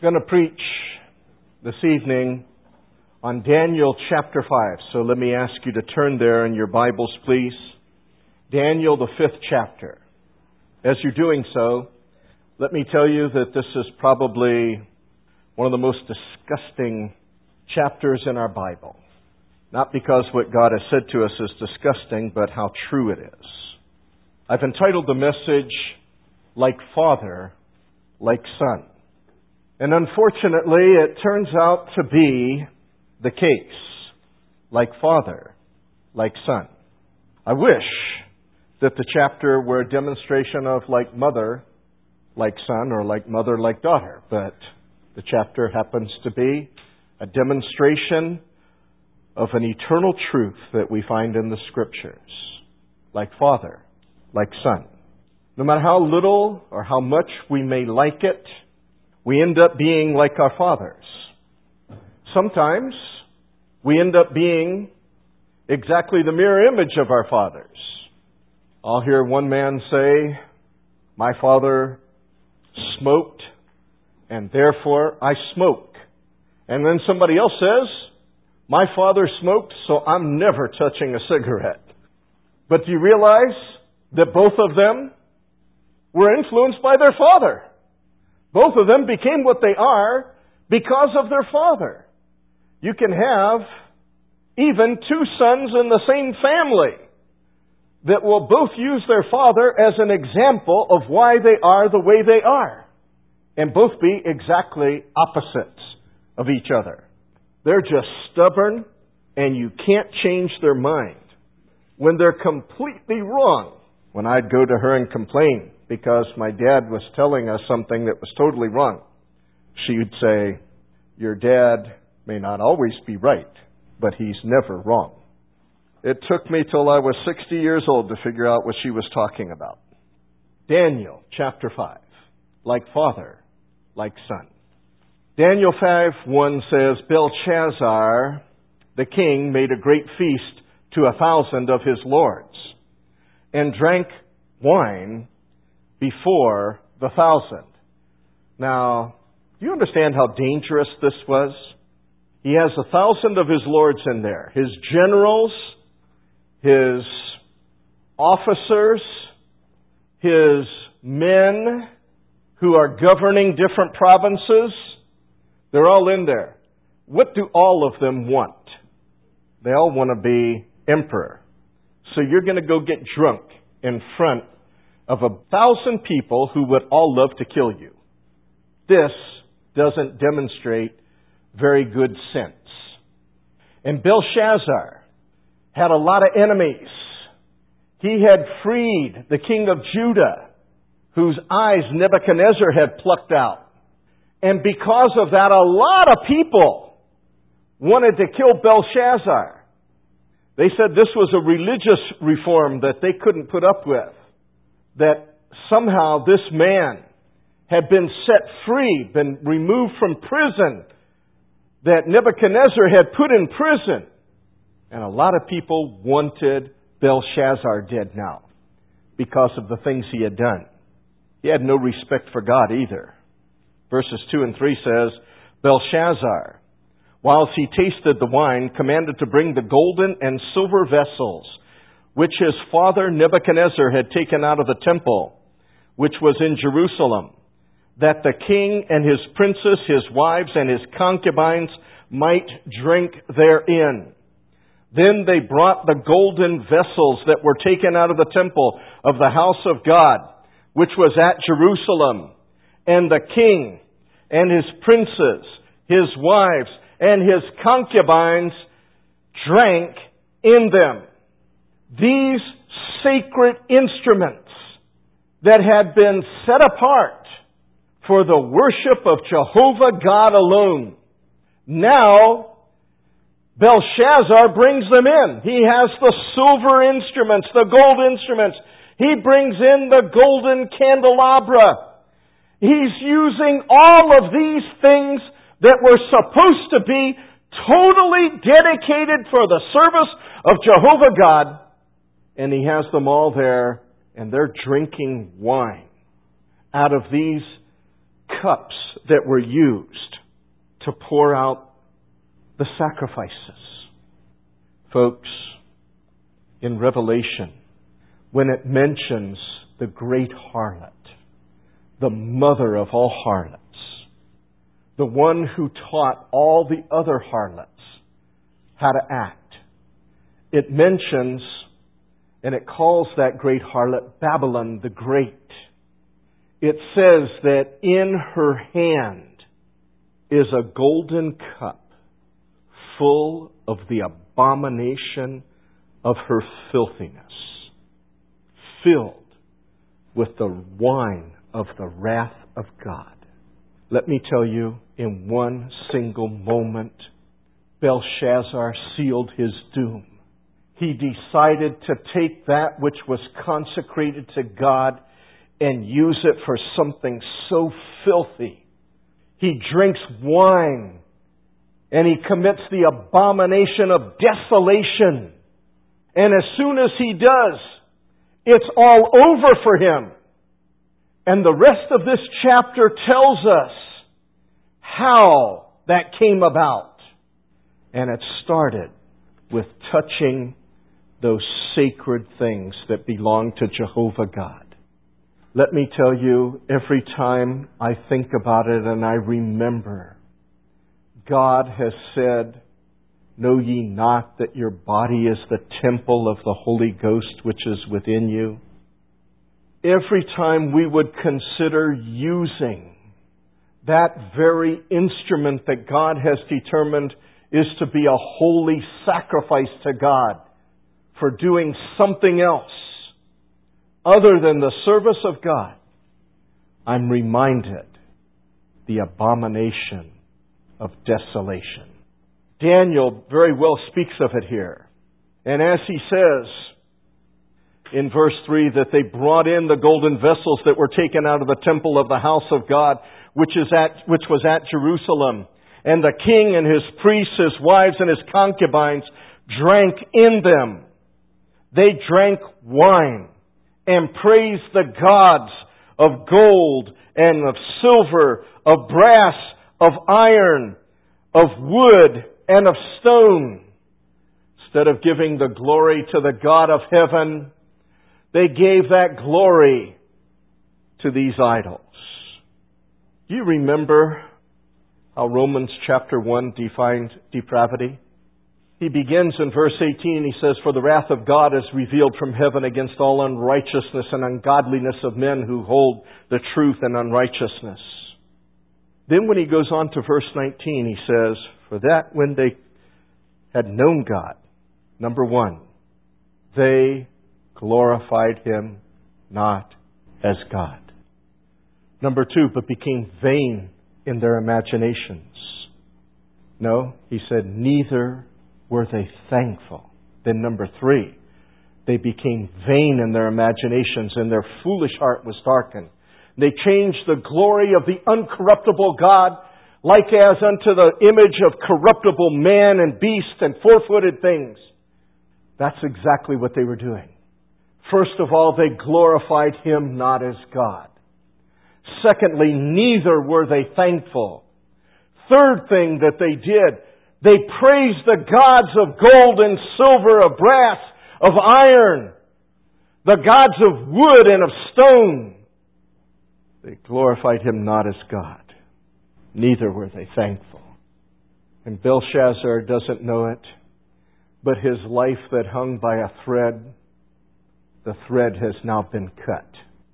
I'm going to preach this evening on Daniel chapter 5. So let me ask you to turn there in your Bibles, please. Daniel, the 5th chapter. As you're doing so, let me tell you that this is probably one of the most disgusting chapters in our Bible. Not because what God has said to us is disgusting, but how true it is. I've entitled the message, Like Father, Like Son. And unfortunately, it turns out to be the case. Like Father, like Son. I wish that the chapter were a demonstration of like Mother, like Son, or like Mother, like Daughter. But the chapter happens to be a demonstration of an eternal truth that we find in the Scriptures. Like Father, like Son. No matter how little or how much we may like it, we end up being like our fathers. Sometimes we end up being exactly the mirror image of our fathers. I'll hear one man say, "My father smoked, and therefore I smoke." And then somebody else says, "My father smoked, so I'm never touching a cigarette." But do you realize that both of them were influenced by their father? Both of them became what they are because of their father. You can have even two sons in the same family that will both use their father as an example of why they are the way they are, and both be exactly opposites of each other. They're just stubborn, and you can't change their mind when they're completely wrong. When I'd go to her and complain because my dad was telling us something that was totally wrong, she would say, "Your dad may not always be right, but he's never wrong." It took me till I was 60 years old to figure out what she was talking about. Daniel chapter 5. Like Father, like Son. Daniel 5:1 says, "Belshazzar, the king, made a great feast to 1,000 of his lords, and drank wine before the 1,000. Now, do you understand how dangerous this was? He has 1,000 of his lords in there. His generals, his officers, his men who are governing different provinces, they're all in there. What do all of them want? They all want to be emperor. So you're going to go get drunk in front of 1,000 people who would all love to kill you. This doesn't demonstrate very good sense. And Belshazzar had a lot of enemies. He had freed the king of Judah, whose eyes Nebuchadnezzar had plucked out. And because of that, a lot of people wanted to kill Belshazzar. They said this was a religious reform that they couldn't put up with. That somehow this man had been set free, been removed from prison, that Nebuchadnezzar had put in prison. And a lot of people wanted Belshazzar dead now because of the things he had done. He had no respect for God either. Verses 2 and 3 says, "Belshazzar, whilst he tasted the wine, commanded to bring the golden and silver vessels, which his father Nebuchadnezzar had taken out of the temple, which was in Jerusalem, that the king and his princes, his wives, and his concubines might drink therein. Then they brought the golden vessels that were taken out of the temple of the house of God, which was at Jerusalem, and the king and his princes, his wives, and his concubines drank in them." These sacred instruments that had been set apart for the worship of Jehovah God alone. Now, Belshazzar brings them in. He has the silver instruments, the gold instruments. He brings in the golden candelabra. He's using all of these things that were supposed to be totally dedicated for the service of Jehovah God. And he has them all there, and they're drinking wine out of these cups that were used to pour out the sacrifices. Folks, in Revelation, when it mentions the great harlot, the mother of all harlots, the one who taught all the other harlots how to act, it mentions and it calls that great harlot Babylon the Great. It says that in her hand is a golden cup full of the abomination of her filthiness, filled with the wine of the wrath of God. Let me tell you, in one single moment, Belshazzar sealed his doom. He decided to take that which was consecrated to God and use it for something so filthy. He drinks wine and he commits the abomination of desolation. And as soon as he does, it's all over for him. And the rest of this chapter tells us how that came about. And it started with touching those sacred things that belong to Jehovah God. Let me tell you, every time I think about it and I remember, God has said, "Know ye not that your body is the temple of the Holy Ghost which is within you?" Every time we would consider using that very instrument that God has determined is to be a holy sacrifice to God for doing something else other than the service of God, I'm reminded the abomination of desolation. Daniel very well speaks of it here. And as he says in verse 3 that they brought in the golden vessels that were taken out of the temple of the house of God, which was at Jerusalem. And the king and his priests, his wives and his concubines drank in them. They drank wine and praised the gods of gold and of silver, of brass, of iron, of wood and of stone. Instead of giving the glory to the God of heaven, they gave that glory to these idols. Do you remember how Romans chapter 1 defined depravity? He begins in verse 18, he says, "For the wrath of God is revealed from heaven against all unrighteousness and ungodliness of men who hold the truth in unrighteousness." Then when he goes on to verse 19, he says, "For that when they had known God," number one, "they glorified Him not as God." Number two, "but became vain in their imaginations." No, he said, "neither were they thankful." Then number three, "they became vain in their imaginations, and their foolish heart was darkened. They changed the glory of the uncorruptible God, like as unto the image of corruptible man and beast and four-footed things." That's exactly what they were doing. First of all, they glorified Him not as God. Secondly, neither were they thankful. Third thing that they did, they praised the gods of gold and silver, of brass, of iron, the gods of wood and of stone. They glorified Him not as God. Neither were they thankful. And Belshazzar doesn't know it, but his life that hung by a thread, the thread has now been cut.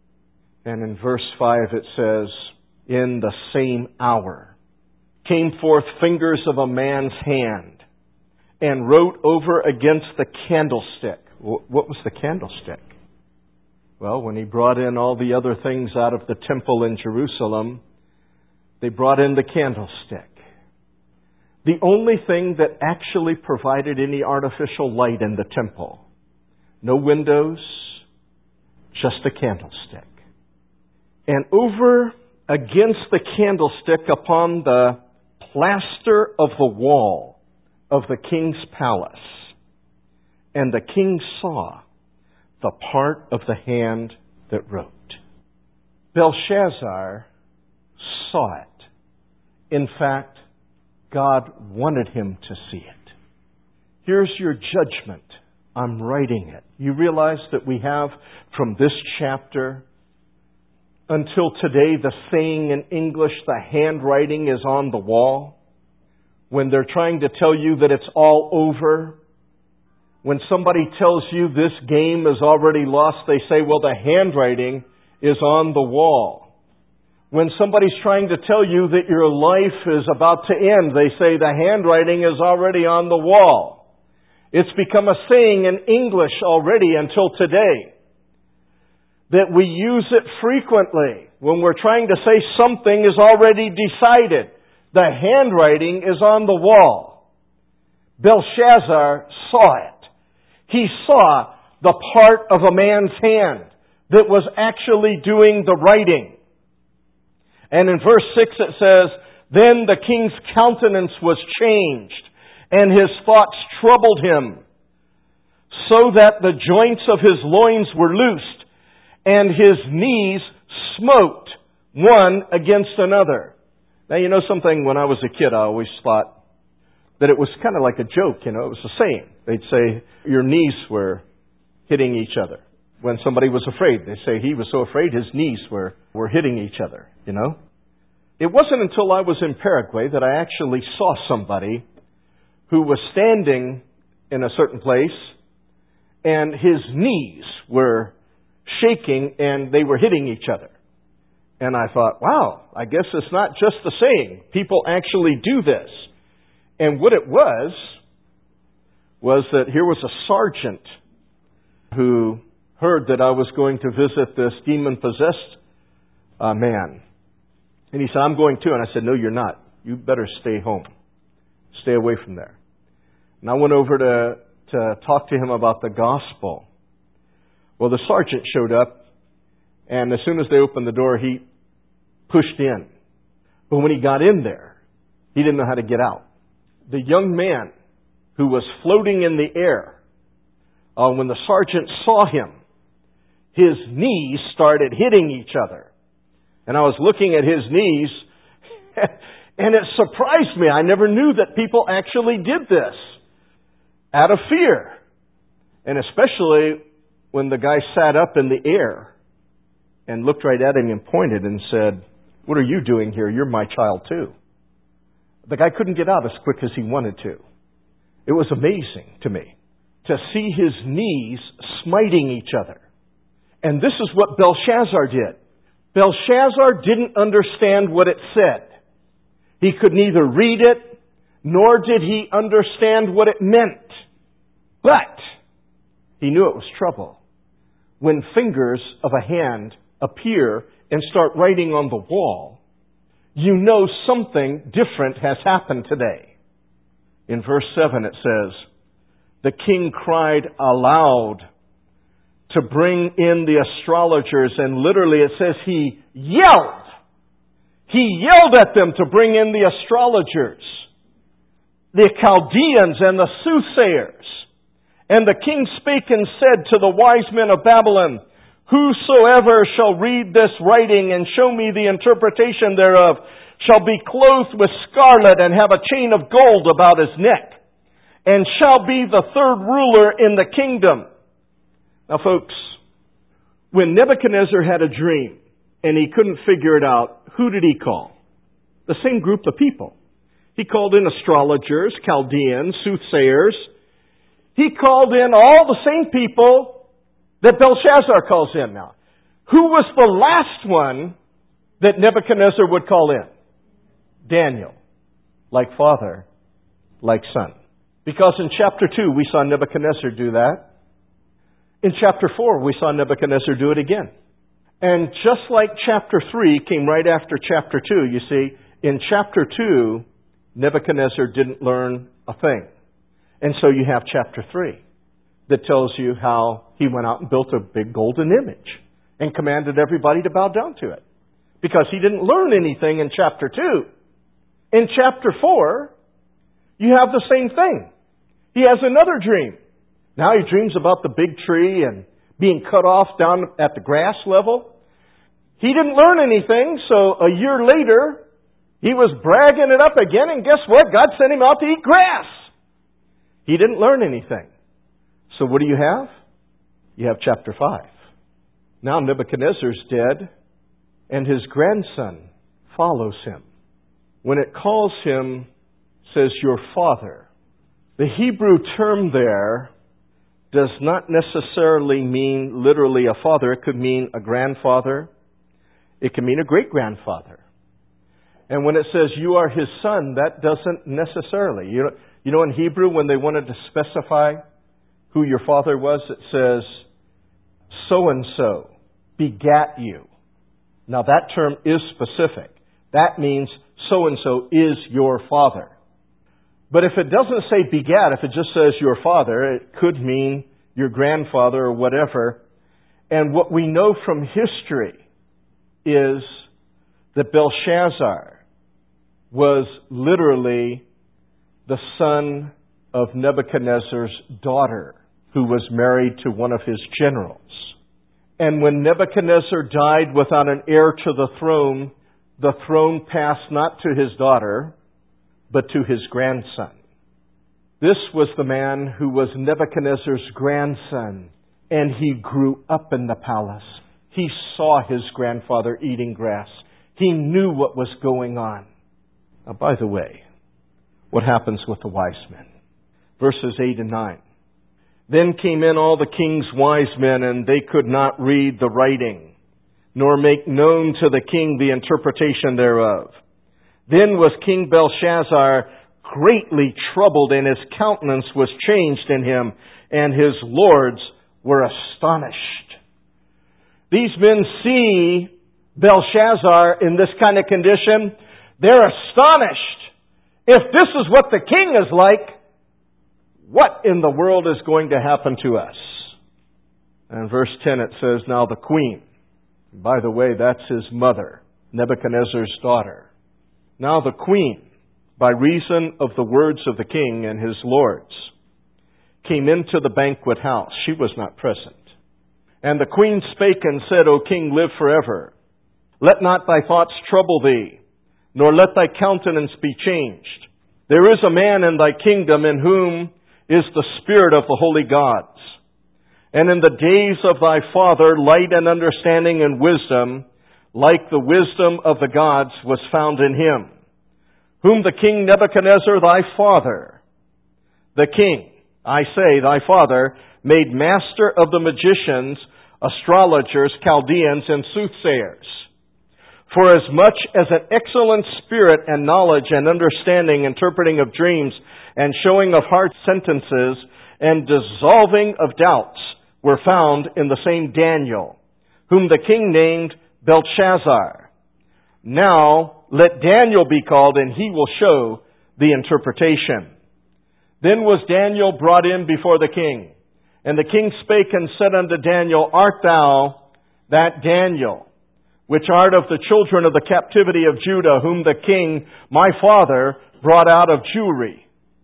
And in verse 5 it says, "In the same hour came forth fingers of a man's hand and wrote over against the candlestick." What was the candlestick? Well, when he brought in all the other things out of the temple in Jerusalem, they brought in the candlestick. The only thing that actually provided any artificial light in the temple. No windows, just a candlestick. And over against the candlestick upon the plaster of the wall of the king's palace. And the king saw the part of the hand that wrote. Belshazzar saw it. In fact, God wanted him to see it. Here's your judgment. I'm writing it. You realize that we have from this chapter until today the saying in English, the handwriting is on the wall. When they're trying to tell you that it's all over, when somebody tells you this game is already lost, they say, well, the handwriting is on the wall. When somebody's trying to tell you that your life is about to end, they say the handwriting is already on the wall. It's become a saying in English already until today that we use it frequently when we're trying to say something is already decided. The handwriting is on the wall. Belshazzar saw it. He saw the part of a man's hand that was actually doing the writing. And in verse 6 it says, then the king's countenance was changed, and his thoughts troubled him, so that the joints of his loins were loosed, and his knees smote one against another. Now, you know something, when I was a kid, I always thought that it was kind of like a joke, it was a saying. They'd say, your knees were hitting each other. When somebody was afraid, they say he was so afraid his knees were hitting each other, It wasn't until I was in Paraguay that I actually saw somebody who was standing in a certain place and his knees were shaking and they were hitting each other. And I thought, wow, I guess it's not just the saying. People actually do this. And what it was that here was a sergeant who heard that I was going to visit this demon-possessed man. And he said, I'm going too. And I said, no, you're not. You better stay home. Stay away from there. And I went over to talk to him about the gospel. Well, the sergeant showed up, and as soon as they opened the door, he pushed in. But when he got in there, he didn't know how to get out. The young man who was floating in the air, when the sergeant saw him, his knees started hitting each other. And I was looking at his knees, and it surprised me. I never knew that people actually did this out of fear. And especially when the guy sat up in the air and looked right at him and pointed and said, what are you doing here? You're my child too. The guy couldn't get out as quick as he wanted to. It was amazing to me to see his knees smiting each other. And this is what Belshazzar did. Belshazzar didn't understand what it said. He could neither read it, nor did he understand what it meant. But he knew it was trouble. When fingers of a hand appear and start writing on the wall, you know something different has happened today. In verse 7 it says, the king cried aloud to bring in the astrologers, and literally it says he yelled. He yelled at them to bring in the astrologers, the Chaldeans and the soothsayers. And the king spake and said to the wise men of Babylon, whosoever shall read this writing and show me the interpretation thereof shall be clothed with scarlet and have a chain of gold about his neck, and shall be the third ruler in the kingdom. Now, folks, when Nebuchadnezzar had a dream and he couldn't figure it out, who did he call? The same group of people. He called in astrologers, Chaldeans, soothsayers. He called in all the same people that Belshazzar calls in now. Who was the last one that Nebuchadnezzar would call in? Daniel. Like father, like son. Because in chapter 2 we saw Nebuchadnezzar do that. In chapter 4 we saw Nebuchadnezzar do it again. And just like chapter 3 came right after chapter 2, you see, in chapter 2, Nebuchadnezzar didn't learn a thing. And so you have chapter 3 that tells you how he went out and built a big golden image and commanded everybody to bow down to it. Because he didn't learn anything in chapter 2. In chapter 4, you have the same thing. He has another dream. Now he dreams about the big tree and being cut off down at the grass level. He didn't learn anything, so a year later, He was bragging it up again, and guess what? God sent him out to eat grass. He didn't learn anything. So what do you have? You have chapter 5. Now Nebuchadnezzar's dead, and his grandson follows him. When it calls him, says, your father. The Hebrew term there does not necessarily mean literally a father. It could mean a grandfather. It can mean a great-grandfather. And when it says you are his son, that doesn't necessarily. You know in Hebrew, when they wanted to specify who your father was, it says, so-and-so begat you. Now that term is specific. That means so-and-so is your father. But if it doesn't say begat, if it just says your father, it could mean your grandfather or whatever. And what we know from history is that Belshazzar was literally the son of Nebuchadnezzar's daughter, who was married to one of his generals. And when Nebuchadnezzar died without an heir to the throne passed not to his daughter, but to his grandson. This was the man who was Nebuchadnezzar's grandson, and he grew up in the palace. He saw his grandfather eating grass. He knew what was going on. Now, by the way, what happens with the wise men? Verses 8 and 9. Then came in all the king's wise men, and they could not read the writing, nor make known to the king the interpretation thereof. Then was King Belshazzar greatly troubled, and his countenance was changed in him, and his lords were astonished. These men see Belshazzar in this kind of condition. They're astonished. If this is what the king is like, what in the world is going to happen to us? And in verse 10 it says, now the queen, by the way, that's his mother, Nebuchadnezzar's daughter. Now the queen, by reason of the words of the king and his lords, came into the banquet house. She was not present. And the queen spake and said, O king, live forever. Let not thy thoughts trouble thee, nor let thy countenance be changed. There is a man in thy kingdom in whom is the spirit of the holy gods. And in the days of thy father, light and understanding and wisdom, like the wisdom of the gods, was found in him, whom the king Nebuchadnezzar thy father, the king, I say thy father, made master of the magicians, astrologers, Chaldeans, and soothsayers. For as much as an excellent spirit and knowledge and understanding, interpreting of dreams, and showing of hard sentences, and dissolving of doubts, were found in the same Daniel, whom the king named Belshazzar. Now let Daniel be called, and he will show the interpretation. Then was Daniel brought in before the king. And the king spake and said unto Daniel, art thou that Daniel, which art of the children of the captivity of Judah, whom the king, my father, brought out of Jewry?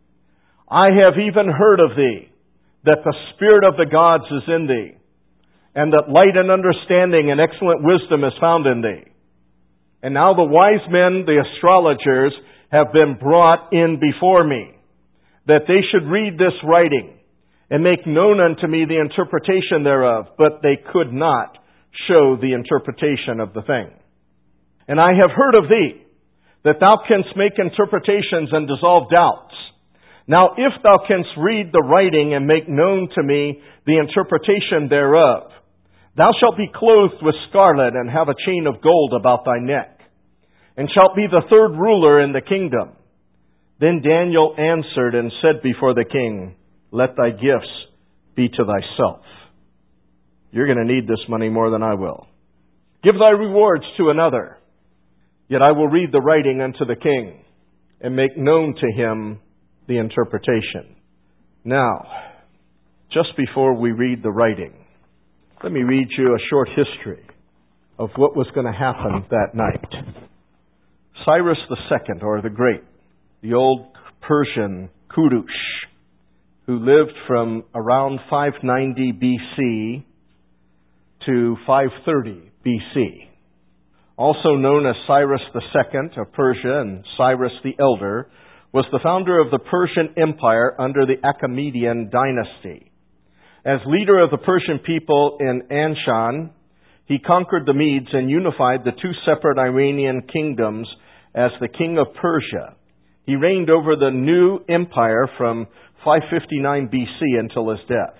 I have even heard of thee, that the spirit of the gods is in thee, and that light and understanding and excellent wisdom is found in thee. And now the wise men, the astrologers, have been brought in before me, that they should read this writing, and make known unto me the interpretation thereof, but they could not show the interpretation of the thing. And I have heard of thee, that thou canst make interpretations and dissolve doubts. Now if thou canst read the writing and make known to me the interpretation thereof, thou shalt be clothed with scarlet and have a chain of gold about thy neck, and shalt be the third ruler in the kingdom. Then Daniel answered and said before the king, let thy gifts be to thyself. You're going to need this money more than I will. Give thy rewards to another. Yet I will read the writing unto the king, and make known to him the interpretation. Now, just before we read the writing, let me read you a short history of what was going to happen that night. Cyrus II, or the Great, the old Persian Kurush, who lived from around 590 BC to 530 BC, also known as Cyrus II of Persia and Cyrus the Elder, was the founder of the Persian Empire under the Achaemenid dynasty. As leader of the Persian people in Anshan, he conquered the Medes and unified the two separate Iranian kingdoms as the king of Persia. He reigned over the new empire from 559 BC until his death.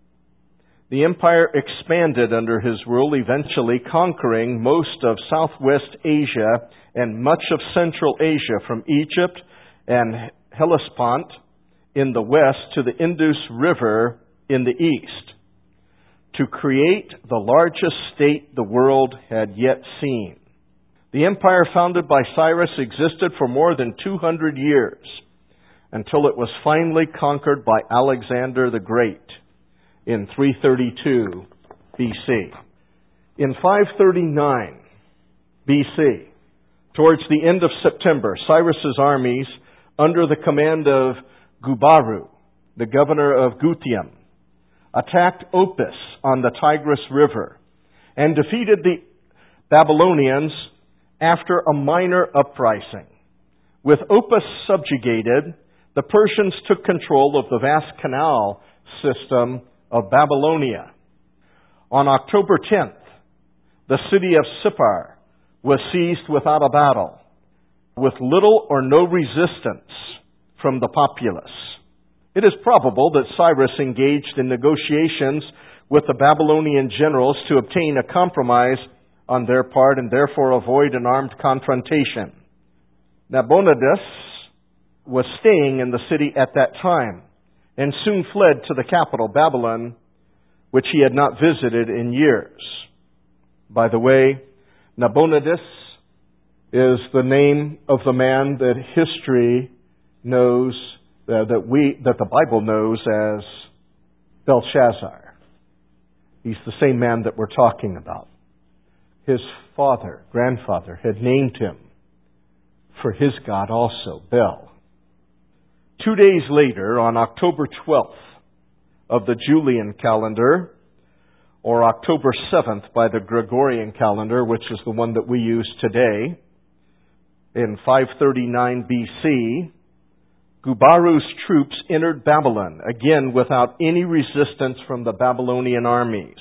The empire expanded under his rule, eventually conquering most of Southwest Asia and much of Central Asia from Egypt and Hellespont in the west to the Indus River in the east, to create the largest state the world had yet seen. The empire founded by Cyrus existed for more than 200 years until it was finally conquered by Alexander the Great in 332 BC. In 539 BC, towards the end of September, Cyrus's armies, under the command of Gubaru, the governor of Gutium, attacked Opis on the Tigris River and defeated the Babylonians after a minor uprising. With Opis subjugated, the Persians took control of the vast canal system of Babylonia. On October 10th, the city of Sippar was seized without a battle, with little or no resistance from the populace. It is probable that Cyrus engaged in negotiations with the Babylonian generals to obtain a compromise on their part and therefore avoid an armed confrontation. Nabonidus was staying in the city at that time and soon fled to the capital, Babylon, which he had not visited in years. By the way, Nabonidus is the name of the man that history knows, that the Bible knows as Belshazzar. He's the same man that we're talking about. His grandfather, had named him for his god also, Bel. 2 days later, on October 12th of the Julian calendar, or October 7th by the Gregorian calendar, which is the one that we use today, in 539 BC, Gubaru's troops entered Babylon, again without any resistance from the Babylonian armies.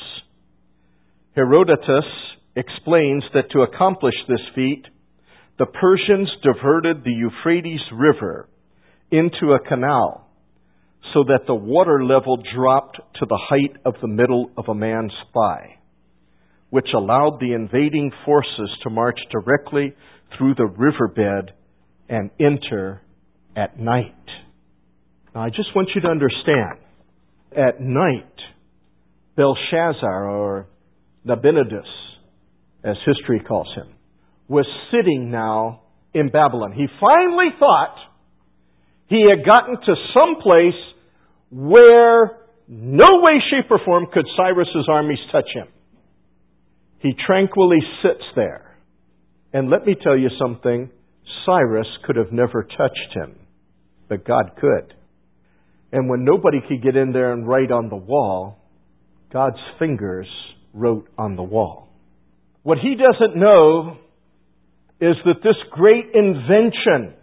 Herodotus explains that to accomplish this feat, the Persians diverted the Euphrates River into a canal so that the water level dropped to the height of the middle of a man's thigh, which allowed the invading forces to march directly through the riverbed and enter at night. Now, I just want you to understand, at night, Belshazzar, or Nabonidus, as history calls him, was sitting now in Babylon. He finally thought he had gotten to some place where no way, shape, or form could Cyrus's armies touch him. He tranquilly sits there. And let me tell you something, Cyrus could have never touched him, but God could. And when nobody could get in there and write on the wall, God's fingers wrote on the wall. What he doesn't know is that this great invention,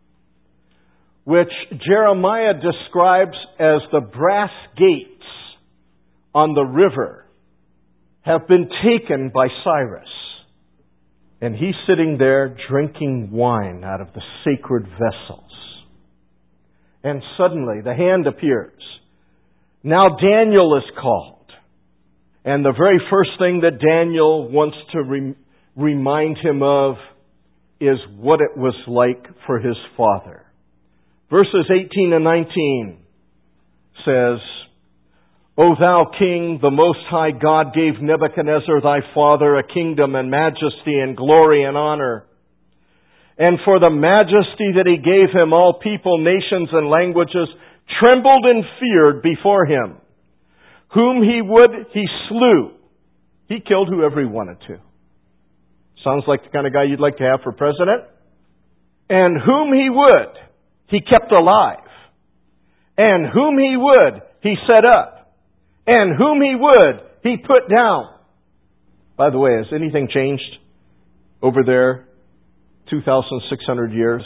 which Jeremiah describes as the brass gates on the river, have been taken by Cyrus. And he's sitting there drinking wine out of the sacred vessels. And suddenly the hand appears. Now Daniel is called. And the very first thing that Daniel wants to remind him of is what it was like for his father. Verses 18 and 19 says, O thou king, the Most High God gave Nebuchadnezzar thy father a kingdom and majesty and glory and honor. And for the majesty that he gave him, all people, nations, and languages trembled and feared before him. Whom he would, he slew. He killed whoever he wanted to. Sounds like the kind of guy you'd like to have for president. And whom he would, he kept alive. And whom he would, he set up. And whom he would, he put down. By the way, has anything changed over there 2,600 years?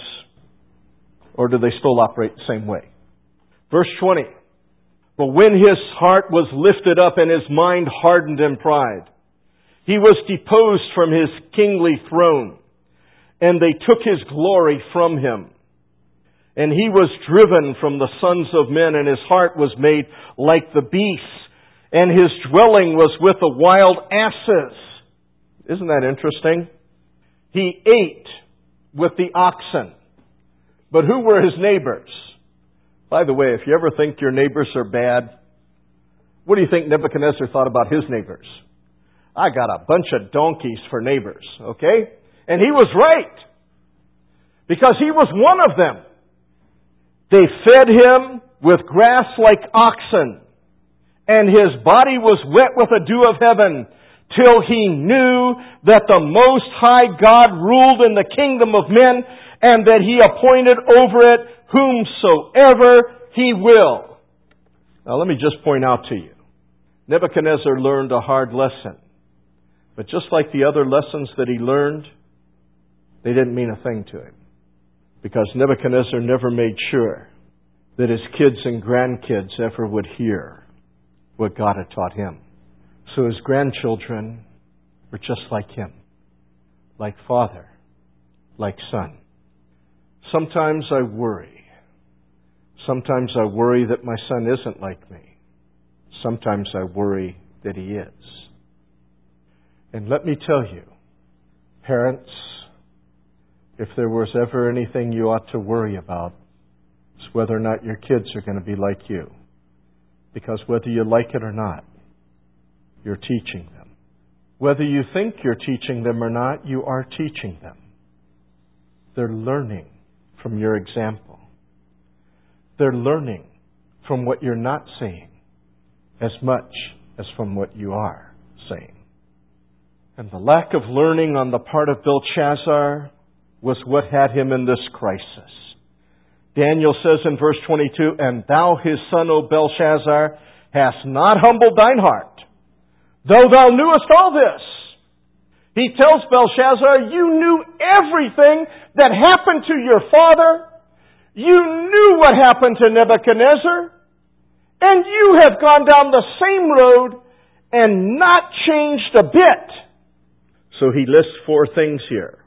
Or do they still operate the same way? Verse 20. But when his heart was lifted up and his mind hardened in pride, he was deposed from his kingly throne, and they took his glory from him. And he was driven from the sons of men, and his heart was made like the beasts, and his dwelling was with the wild asses. Isn't that interesting? He ate with the oxen. But who were his neighbors? By the way, if you ever think your neighbors are bad, what do you think Nebuchadnezzar thought about his neighbors? I got a bunch of donkeys for neighbors, okay? And he was right. Because he was one of them. They fed him with grass like oxen, and his body was wet with the dew of heaven, till he knew that the Most High God ruled in the kingdom of men, and that he appointed over it whomsoever he will. Now let me just point out to you, Nebuchadnezzar learned a hard lesson. But just like the other lessons that he learned, they didn't mean a thing to him. Because Nebuchadnezzar never made sure that his kids and grandkids ever would hear what God had taught him. So his grandchildren were just like him. Like father. Like son. Sometimes I worry. Sometimes I worry that my son isn't like me. Sometimes I worry that he is. And let me tell you, parents, if there was ever anything you ought to worry about, it's whether or not your kids are going to be like you. Because whether you like it or not, you're teaching them. Whether you think you're teaching them or not, you are teaching them. They're learning from your example. They're learning from what you're not saying as much as from what you are saying. And the lack of learning on the part of Belshazzar was what had him in this crisis. Daniel says in verse 22, And thou, his son, O Belshazzar, hast not humbled thine heart, though thou knewest all this. He tells Belshazzar, you knew everything that happened to your father. You knew what happened to Nebuchadnezzar. And you have gone down the same road and not changed a bit. So he lists 4 things here.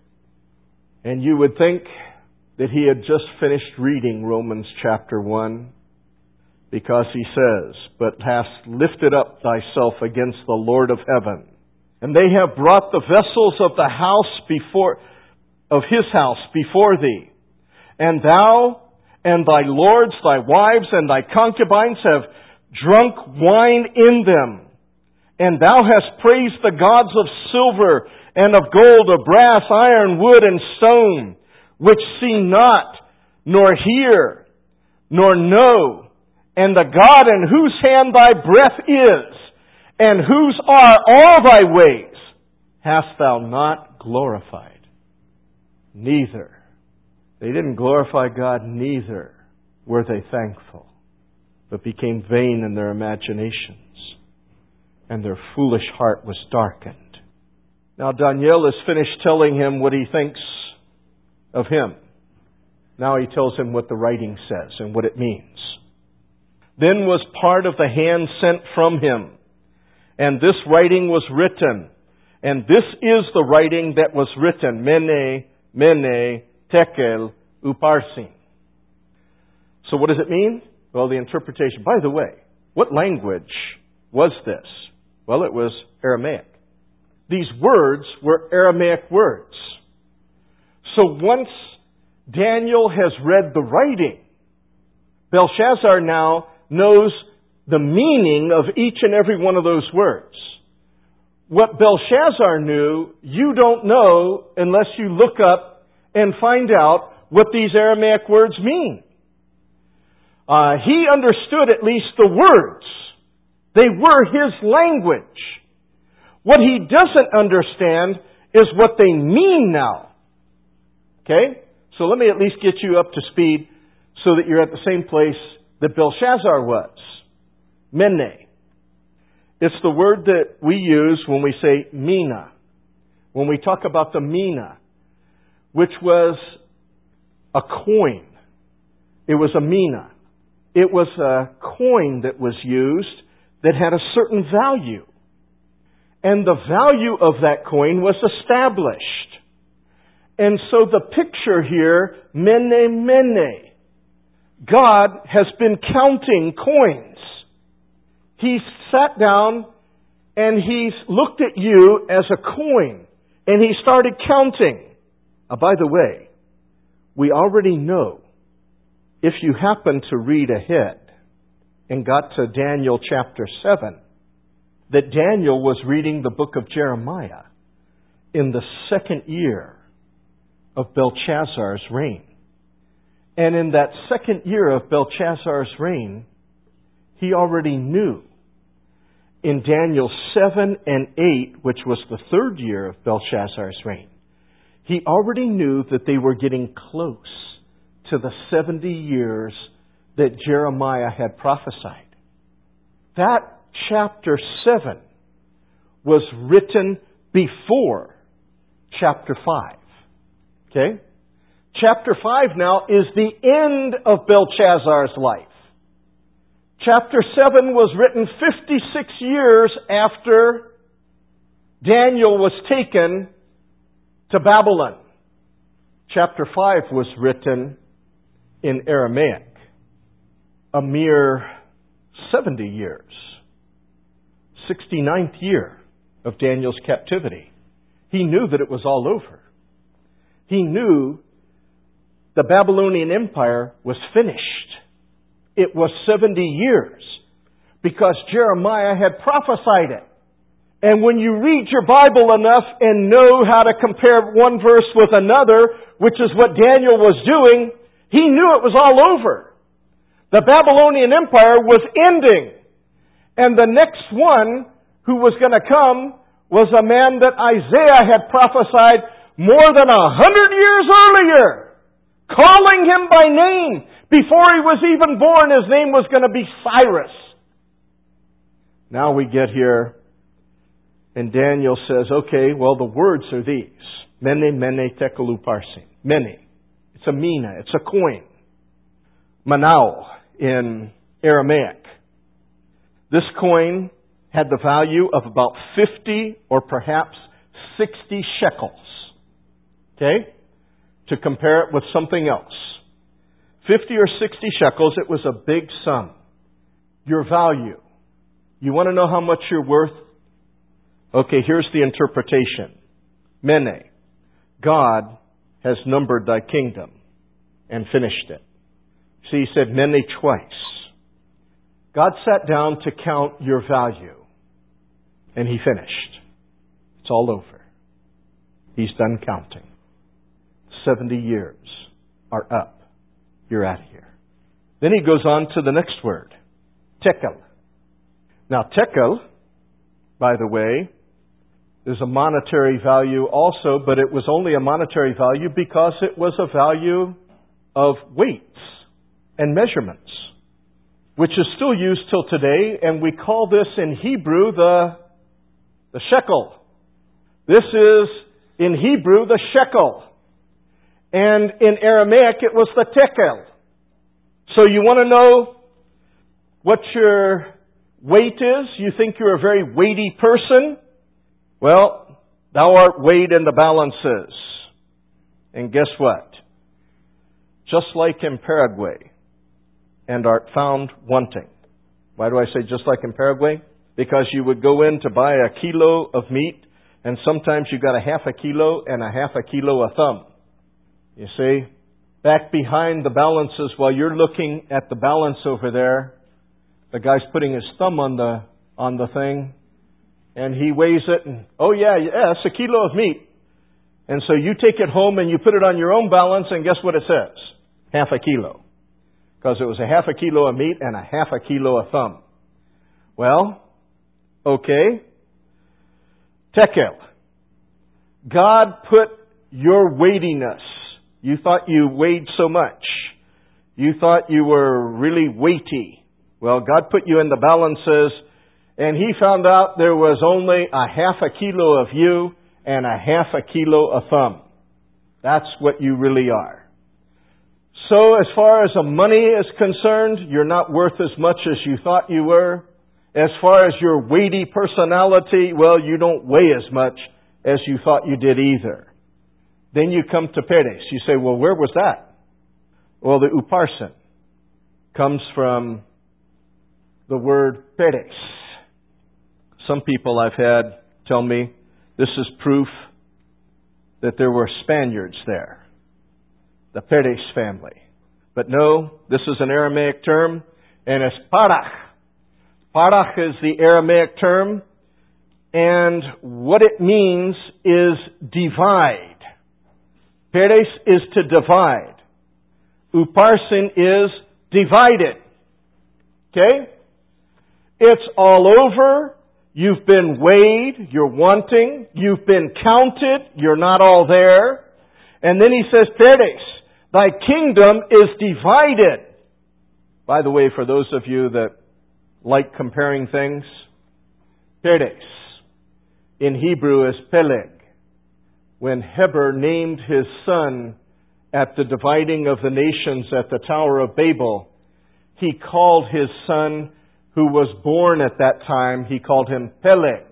And you would think that he had just finished reading Romans chapter 1, because he says, But hast lifted up thyself against the Lord of heaven, and they have brought the vessels of the house of his house before thee, and thou and thy lords, thy wives, and thy concubines have drunk wine in them. And thou hast praised the gods of silver and of gold, of brass, iron, wood, and stone, which see not, nor hear, nor know, and the God in whose hand thy breath is, and whose are all thy ways, hast thou not glorified. Neither. They didn't glorify God, neither were they thankful, but became vain in their imaginations, and their foolish heart was darkened. Now Daniel is finished telling him what he thinks of him. Now he tells him what the writing says and what it means. Then was part of the hand sent from him, and this writing was written. And this is the writing that was written, Mene, Mene, Tekel, Upharsin. So what does it mean? Well, the interpretation. By the way, what language was this? Well, it was Aramaic. These words were Aramaic words. So once Daniel has read the writing, Belshazzar now knows the meaning of each and every one of those words. What Belshazzar knew, you don't know unless you look up and find out what these Aramaic words mean. He understood at least the words. They were his language. What he doesn't understand is what they mean now. Okay? So let me at least get you up to speed so that you're at the same place that Belshazzar was. Mene. It's the word that we use when we say Mina. when we talk about the mina, which was a coin. It was a mina. It was a coin that was used that had a certain value. And the value of that coin was established. And so the picture here, mene, mene. God has been counting coins. He's sat down and He's looked at you as a coin. And He started counting. By the way, we already know, if you happen to read ahead and got to Daniel chapter 7, that Daniel was reading the book of Jeremiah in the second year of Belshazzar's reign. And in that second year of Belshazzar's reign, he already knew in Daniel 7 and 8, which was the third year of Belshazzar's reign, he already knew that they were getting close to the 70 years that Jeremiah had prophesied. That chapter 7 was written before chapter 5. Okay? Chapter 5 now is the end of Belshazzar's life. Chapter 7 was written 56 years after Daniel was taken to Babylon. Chapter 5 was written in Aramaic. A mere 70 years. 69th year of Daniel's captivity. He knew that it was all over. He knew the Babylonian Empire was finished. It was 70 years because Jeremiah had prophesied it. And when you read your Bible enough and know how to compare one verse with another, which is what Daniel was doing, he knew it was all over. The Babylonian Empire was ending. And the next one who was going to come was a man that Isaiah had prophesied more than 100 years earlier, calling him by name. Before he was even born, his name was going to be Cyrus. Now we get here, and Daniel says, okay, well, the words are these. Mene, mene, tekel uparsin. Mene. It's a mina. It's a coin. Manau in Aramaic. This coin had the value of about 50 or perhaps 60 shekels. Okay? To compare it with something else. 50 or 60 shekels, it was a big sum. Your value. You want to know how much you're worth? Okay, here's the interpretation. Mene. God has numbered thy kingdom and finished it. See, he said mene twice. God sat down to count your value. And He finished. It's all over. He's done counting. 70 years are up. You're out of here. Then he goes on to the next word. Tekel. Now, tekel, by the way, is a monetary value also, but it was only a monetary value because it was a value of weights and measurements, which is still used till today, and we call this in Hebrew the shekel. This is, in Hebrew, the shekel. And in Aramaic, it was the tekel. So you want to know what your weight is? You think you're a very weighty person? Well, thou art weighed in the balances. And guess what? Just like in Paraguay, and art found wanting. Why do I say just like in Paraguay? Because you would go in to buy a kilo of meat, and sometimes you got a half a kilo and a half a kilo of thumb. You see, back behind the balances, while you're looking at the balance over there, the guy's putting his thumb on the thing, and he weighs it, and it's a kilo of meat. And so you take it home and you put it on your own balance, and guess what it says? Half a kilo. Because it was a half a kilo of meat and a half a kilo of thumb. Well, okay. Tekel. God put your weightiness. You thought you weighed so much. You thought you were really weighty. Well, God put you in the balances, and He found out there was only a half a kilo of you and a half a kilo of thumb. That's what you really are. So as far as the money is concerned, you're not worth as much as you thought you were. As far as your weighty personality, well, you don't weigh as much as you thought you did either. Then you come to Peres. You say, well, where was that? Well, the Upharsin comes from the word Peres. Some people I've had tell me this is proof that there were Spaniards there, the Peres family. But no, this is an Aramaic term, and it's Parach. Parach is the Aramaic term, and what it means is divide. Peres is to divide. Upharsin is divided. Okay? It's all over. You've been weighed. You're wanting. You've been counted. You're not all there. And then he says, Peres, thy kingdom is divided. By the way, for those of you that like comparing things, Peres in Hebrew is Peleg. When Heber named his son at the dividing of the nations at the Tower of Babel, he called his son who was born at that time, he called him Peleg,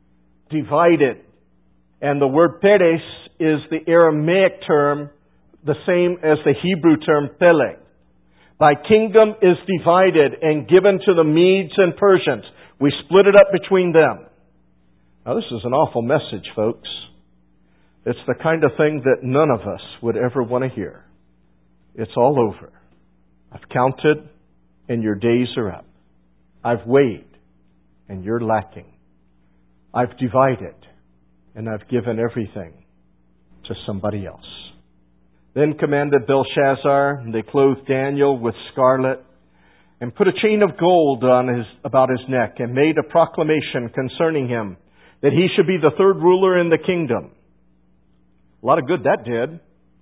divided. And the word Peres is the Aramaic term, the same as the Hebrew term Peleg. Thy kingdom is divided and given to the Medes and Persians. We split it up between them. Now this is an awful message, folks. It's the kind of thing that none of us would ever want to hear. It's all over. I've counted and your days are up. I've weighed and you're lacking. I've divided and I've given everything to somebody else. Then commanded Belshazzar, and they clothed Daniel with scarlet and put a chain of gold about his neck and made a proclamation concerning him that he should be the third ruler in the kingdom. A lot of good that did.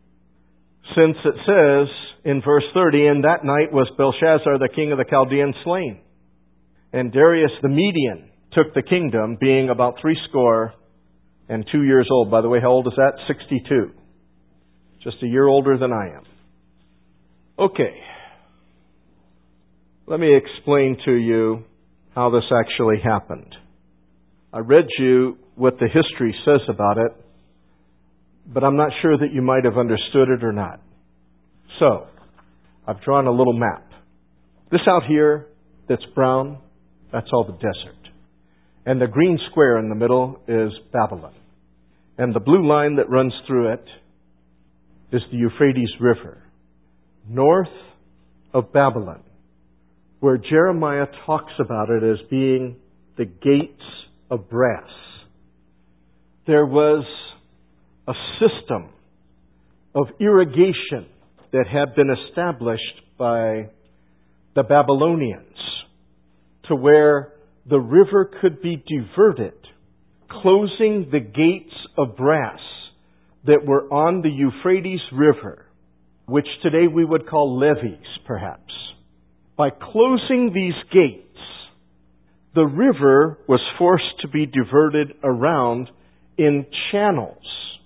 Since it says in verse 30, and that night was Belshazzar, the king of the Chaldeans, slain. And Darius the Median took the kingdom, being about 62 years old. By the way, how old is that? 62. Just a year older than I am. Okay. Let me explain to you how this actually happened. I read you what the history says about it, but I'm not sure that you might have understood it or not. So, I've drawn a little map. This out here that's brown, that's all the desert. And the green square in the middle is Babylon. And the blue line that runs through it is the Euphrates River, north of Babylon, where Jeremiah talks about it as being the gates of brass. There was a system of irrigation that had been established by the Babylonians to where the river could be diverted, closing the gates of brass that were on the Euphrates River, which today we would call levees, perhaps. By closing these gates, the river was forced to be diverted around in channels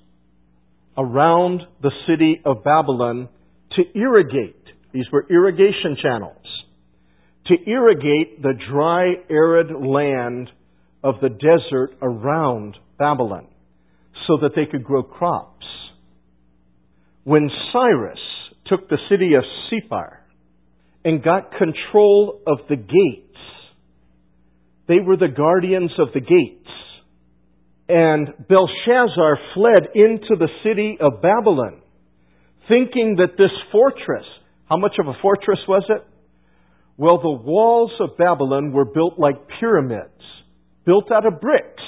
around the city of Babylon to irrigate. These were irrigation channels. To irrigate the dry, arid land of the desert around Babylon so that they could grow crops. When Cyrus took the city of Separ and got control of the gates, they were the guardians of the gates. And Belshazzar fled into the city of Babylon, thinking that this fortress, how much of a fortress was it? Well, the walls of Babylon were built like pyramids, built out of bricks,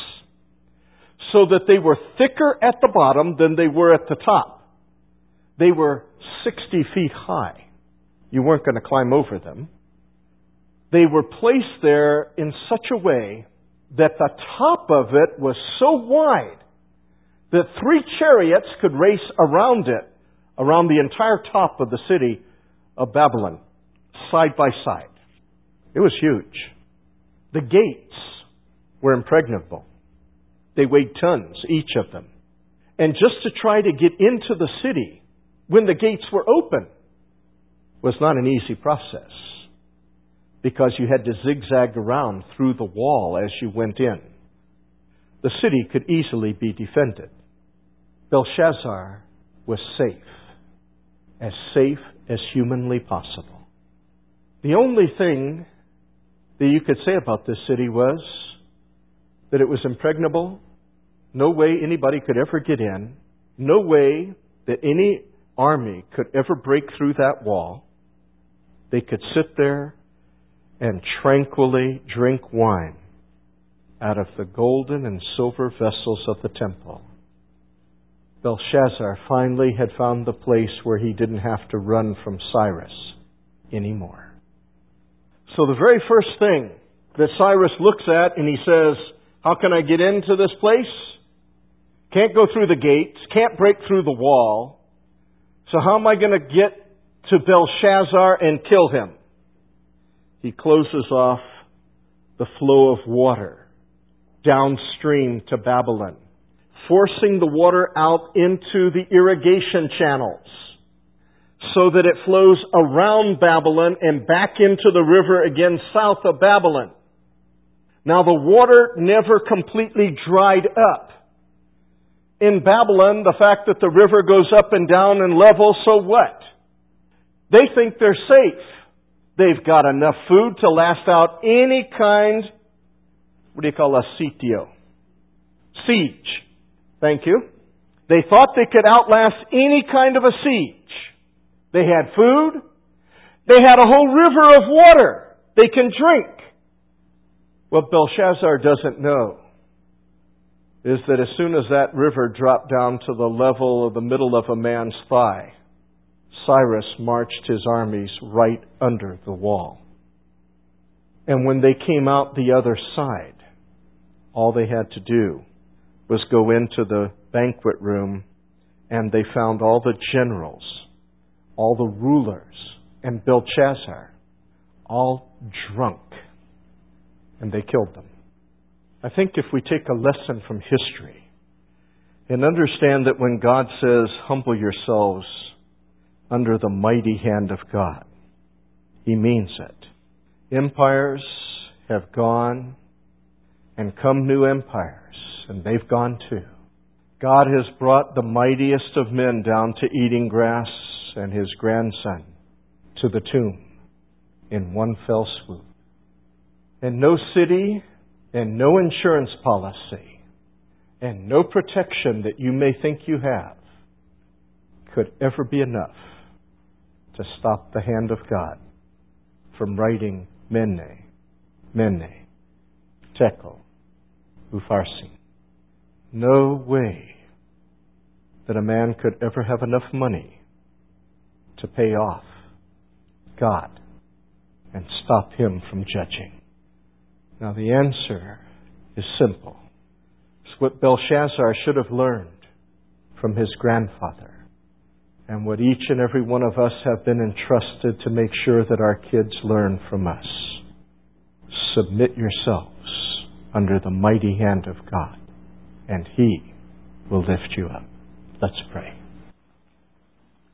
so that they were thicker at the bottom than they were at the top. They were 60 feet high. You weren't going to climb over them. They were placed there in such a way that the top of it was so wide that 3 chariots could race around it, around the entire top of the city of Babylon, side by side. It was huge. The gates were impregnable. They weighed tons, each of them. And just to try to get into the city when the gates were open was not an easy process, because you had to zigzag around through the wall as you went in. The city could easily be defended. Belshazzar was safe as humanly possible. The only thing that you could say about this city was that it was impregnable. No way anybody could ever get in. No way that any army could ever break through that wall. They could sit there and tranquilly drink wine out of the golden and silver vessels of the temple. Belshazzar finally had found the place where he didn't have to run from Cyrus anymore. So the very first thing that Cyrus looks at and he says, how can I get into this place? Can't go through the gates, can't break through the wall. So how am I going to get to Belshazzar and kill him? He closes off the flow of water downstream to Babylon, forcing the water out into the irrigation channels so that it flows around Babylon and back into the river again south of Babylon. Now the water never completely dried up. In Babylon, the fact that the river goes up and down and level, so what? They think they're safe. They've got enough food to last out any kind, what do you call a sitio? Siege. Thank you. They thought they could outlast any kind of a siege. They had food. They had a whole river of water they can drink. What Belshazzar doesn't know is that as soon as that river dropped down to the level of the middle of a man's thigh, Cyrus marched his armies right under the wall. And when they came out the other side, all they had to do was go into the banquet room, and they found all the generals, all the rulers, and Belshazzar, all drunk. And they killed them. I think if we take a lesson from history and understand that when God says, humble yourselves under the mighty hand of God, He means it. Empires have gone and come new empires, and they've gone too. God has brought the mightiest of men down to eating grass and his grandson to the tomb in one fell swoop. And no city and no insurance policy and no protection that you may think you have could ever be enough to stop the hand of God from writing Mene, Mene, Tekel, Upharsin. No way that a man could ever have enough money to pay off God and stop Him from judging. Now the answer is simple. It's what Belshazzar should have learned from his grandfather, and what each and every one of us have been entrusted to make sure that our kids learn from us. Submit yourselves under the mighty hand of God, and He will lift you up. Let's pray.